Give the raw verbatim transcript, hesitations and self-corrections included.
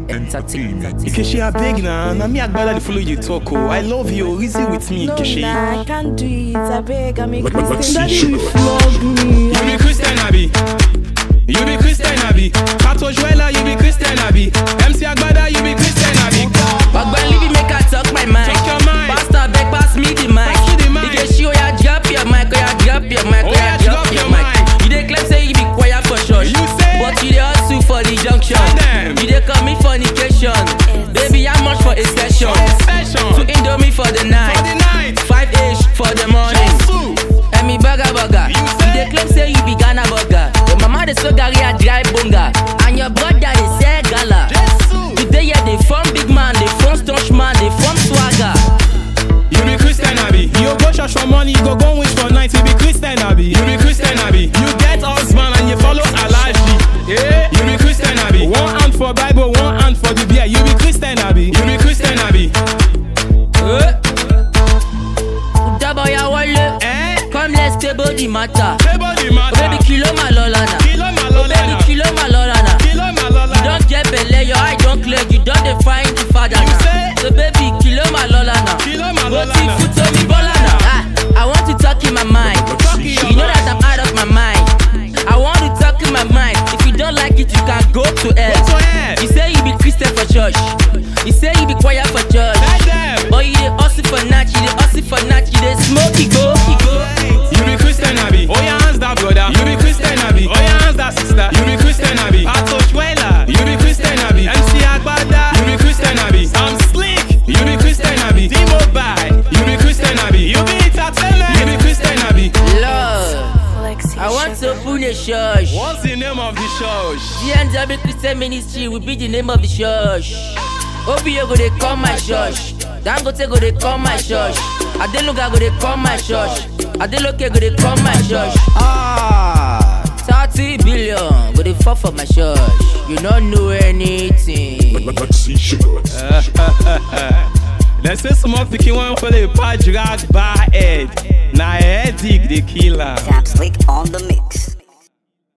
Entertainment. Ikeshi, I beg now. Now me Agbada dey follow you talk. Oh, I love you. Reason with me, No, Ikeshi. nah, I can't do it. I beg, I'm a Like- like- like Christian. see Daddy will sugar. flog me. You be Christian, Abi. You be Christian, Abi. Kato Joella, you be Christian, Abi. M C Agbada, you be Christian, Abi. Ogbon leave it, make I talk my mind. Talk your mind. Pastor beg pass me the mic. Pass me the mic. Ikeshi, oh yeah, drop your mic, oh yeah, drop your mic, oh yeah, drop your mic. You dey claim say you be choir for church, You say- but you dey hustle for the junction. Damn. You dey call me fornication, baby how much for a session? Session. Two indomie for the night, For the night. five ish for the morning. Jesus. Emi burger burger, You you say- dey claim say you be Ghana burger. Your mama dey so garri a dry bonga, and your brother dey sell gala. Jesus. Today yeah, they form big man, they form staunch man, they form swagger. You be Christian, Abi. You go church for money, you go go wish for night. You be Christian, Abi. You be Christian, Abi. You get husband and you follow Alaji. Yeah. You be Christian, Abi. One hand for Bible, one hand for the beer. You be Christian, Abi. You be Christian, Abi. Eh? Double ya wale, Eh? come let's table the matter. Table the Oh matter. baby kilo my lolana, Kilo my oh baby lolana. kilo my lolana. Kilo my You lolana. don't get belle, your eye don't clear, you don't define the father. You now. say? So baby kilo my lolana, Kilo my go lolana. see foot on me bolana. Ah, I want to talk in my mind. Talk in your You know mind. that I'm out of my mind. I want to talk in my mind. If you don't like it, you can go to hell. Go to hell. You say you be Christian for church. You say you be choir for church. Let them. But you dey hustle for night, you dey hustle for night, you dey smoke it go, it go. You be Christian, Abi. Oh, your hands that brother. You be Christian, Abi. Oh, your hands that sister. You be Christian, Abi. Pato Joella. You be Christian, Abi. M C Agbada. You be Christian, Abi. Sam Slick. You be Christian, Abi. D-Mobile. You be Christian, Abi. You be entertainment. You be Christian, Abi. Lord, I want to open a church. What's the name of the church? G N W Christian Ministry will be the name of the church. Obio go dey come my church. Dangote go dey come my church. Adeluga go dey come my church. Adeloke go dey come my church. Ah, thirty billion go dey fall for my church. You don't know anything. Like- like see sugar. Let's say some of the king one for the pa drag by head. Na head dig the killer. Sam Slick on the mix.